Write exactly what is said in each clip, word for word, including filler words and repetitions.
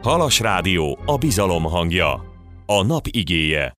Halas Rádió, a bizalom hangja. A nap igéje.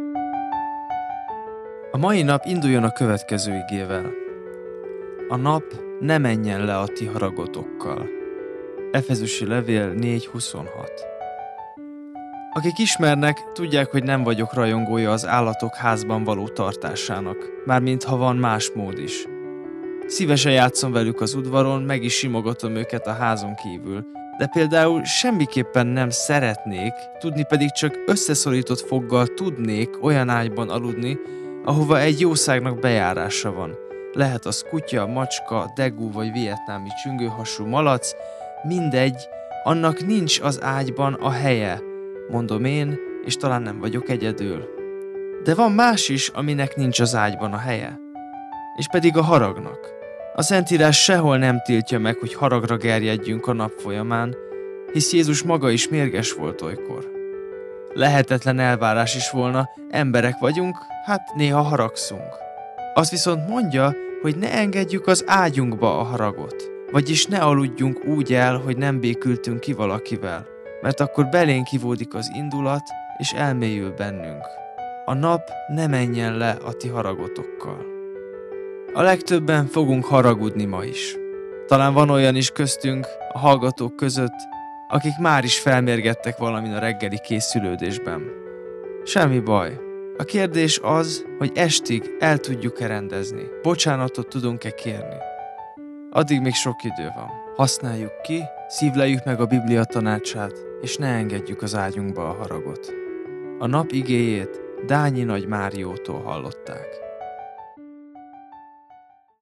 A mai nap induljon a következő igével. A nap ne menjen le a ti haragotokkal. Efezusi levél négy huszonhat. Akik ismernek, tudják, hogy nem vagyok rajongója az állatok házban való tartásának, mármint ha van más mód is. Szívesen játszom velük az udvaron, meg is simogatom őket a házon kívül, de például semmiképpen nem szeretnék, tudni pedig csak összeszorított foggal tudnék olyan ágyban aludni, ahova egy jószágnak bejárása van. Lehet az kutya, macska, degú vagy vietnámi csüngőhasú malac, mindegy, annak nincs az ágyban a helye, mondom én, és talán nem vagyok egyedül. De van más is, aminek nincs az ágyban a helye, és pedig a haragnak. A Szentírás sehol nem tiltja meg, hogy haragra gerjedjünk a nap folyamán, hisz Jézus maga is mérges volt olykor. Lehetetlen elvárás is volna, emberek vagyunk, hát néha haragszunk. Azt viszont mondja, hogy ne engedjük az ágyunkba a haragot, vagyis ne aludjunk úgy el, hogy nem békültünk ki valakivel, mert akkor belénk kivódik az indulat, és elmélyül bennünk. A nap ne menjen le a ti haragotokkal. A legtöbben fogunk haragudni ma is. Talán van olyan is köztünk, a hallgatók között, akik már is felmérgettek valamin a reggeli készülődésben. Semmi baj. A kérdés az, hogy estig el tudjuk-e rendezni, bocsánatot tudunk-e kérni. Addig még sok idő van. Használjuk ki, szívleljük meg a Biblia tanácsát, és ne engedjük az ágyunkba a haragot. A nap igéjét Dányi Nagy Máriótól hallották.